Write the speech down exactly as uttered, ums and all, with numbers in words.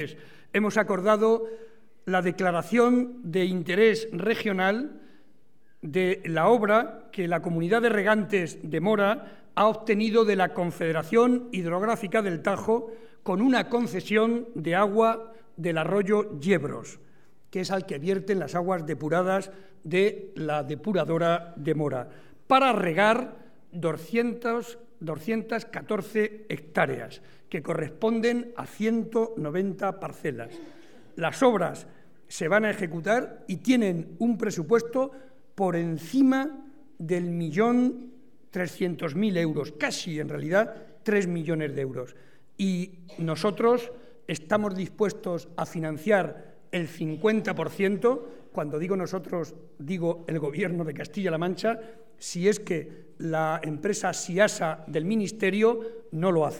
meses hemos acordado la declaración de interés regional de la obra que la Comunidad de Regantes de Mora ha obtenido de la Confederación Hidrográfica del Tajo con una concesión de agua del arroyo Yebros, que es al que vierten las aguas depuradas de la depuradora de Mora, para regar doscientas catorce hectáreas, que corresponden a ciento noventa parcelas. Las obras se van a ejecutar y tienen un presupuesto por encima del millón trescientos mil euros, casi en realidad tres millones de euros. Y nosotros estamos dispuestos a financiar el cincuenta por ciento, cuando digo nosotros, digo el Gobierno de Castilla-La Mancha, si es que la empresa Siasa del Ministerio no lo hace.